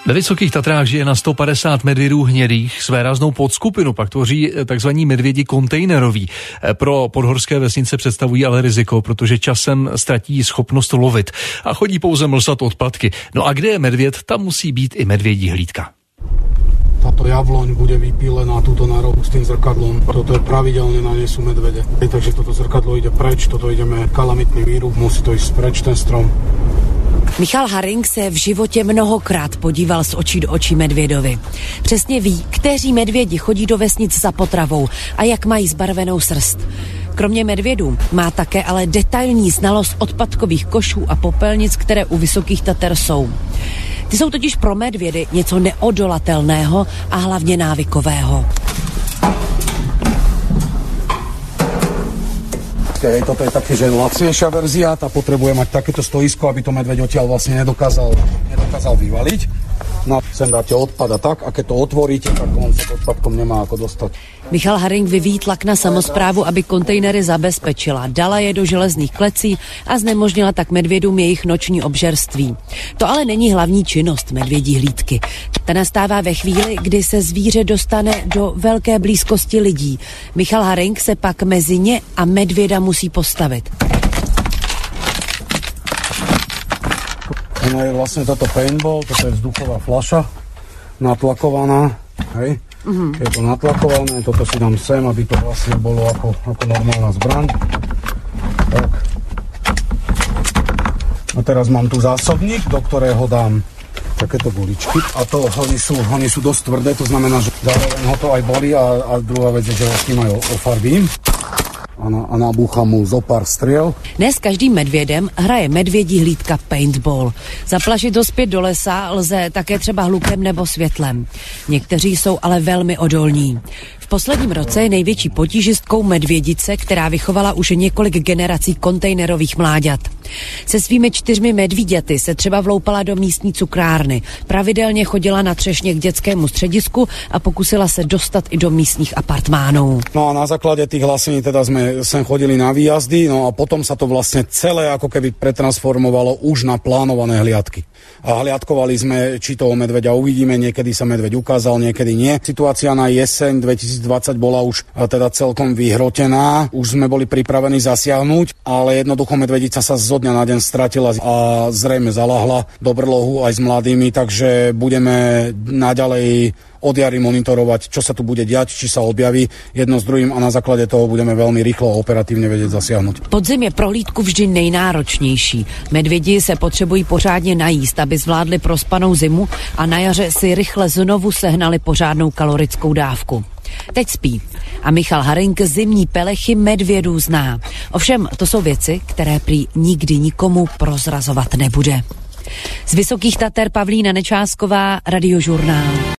Ve Vysokých Tatrách žije na 150 medvědů hnědých, svéráznou podskupinu pak tvoří takzvaní medvědi kontejneroví. Pro podhorské vesnice představují ale riziko, protože časem ztratí schopnost lovit a chodí pouze mlsat odpadky. No a kde je medvěd, tam musí být i medvědí hlídka. Táto javloň bude vypílená túto na rohu s tým zrkadlom. Toto je pravidelne nanesú medvede. Takže toto zrkadlo ide preč, toto ideme kalamitný výrub, musí to ísť preč ten strom. Michal Haring se v životě mnohokrát podíval z očí do očí medvědovi. Přesně ví, kteří medvědi chodí do vesnic za potravou a jak mají zbarvenou srst. Kromě medvědů má také ale detailní znalost odpadkových košů a popelnic, které u Vysokých Tater jsou. Ty jsou totiž pro medvědy něco neodolatelného a hlavně návykového. Toto je také, že lacnejšia verzia, tá potrebuje mať takéto stoisko, aby to medveď odtiaľ vlastne nedokázal vyvaliť. No, sem dáte odpad a tak, a keď to otvoríte, tak on sa odpadkom nemá ako dostať. Michal Haring vyvíjí tlak na samosprávu, aby kontejnery zabezpečila, dala je do železných klecí a znemožnila tak medvědům jejich noční obžerství. To ale není hlavní činnost medvědí hlídky. Ta nastává ve chvíli, kdy se zvíře dostane do velké blízkosti lidí. Michal Haring se pak mezi ně a medvěda musí postavit. Ono je vlastne toto paintball, toto je vzduchová fľaša, natlakovaná, hej. Je to natlakované, toto si dám sem, aby to vlastne bolo ako normálna zbraň. Tak. A teraz mám tu zásobník, do ktorého dám takéto guličky. A to, oni sú dosť tvrdé, to znamená, že zároveň ho to aj bolí a druhá vec je, že ho s tým aj ofarbím. A nabúcham mu zo pár striel. Ne s každým medvědem hraje medvědí hlídka paintball. Zaplašit ho zpět do lesa lze také třeba hlukem nebo světlem. Někteří jsou ale velmi odolní. V posledním roce je největší potížistkou medvědice, která vychovala už několik generací kontejnerových mláďat. Se svými 4 medvíďaty se třeba vloupala do místní cukrárny. Pravidelně chodila na třešně k dětskému středisku a pokusila se dostat i do místních apartmánů. No a na základe tých hlásení teda sme sem chodili na výjazdy, no a potom sa to vlastne celé ako keby pretransformovalo už na plánované hliadky. A hliadkovali sme, či toho medveďa uvidíme, niekedy sa medveď ukázal, niekedy nie. Situácia na jeseň 2020 bola už teda celkom vyhrotená, už sme boli pripravení zasiahnuť, ale jednoducho medvedica sa zo dňa na deň stratila a zrejme zalahla do brlohu aj s mladými, takže budeme naďalej od jary monitorovať, čo sa tu bude diať, či sa objaví jedno s druhým a na základe toho budeme veľmi rýchlo a operatívne vedieť zasiahnuť. Podzim je pro hlídku vždy nejnáročnější. Medvědi se potřebují pořádně najíst, aby zvládli prospanou zimu a na jaře si rychle znovu sehnali pořádnou kalorickou dávku. Teď spí a Michal Haring zimní pelechy medvědů zná. Ovšem, to jsou věci, které prý nikdy nikomu prozrazovat nebude. Z Vysokých Tater Pavlína Nečásková, Radiožurnál.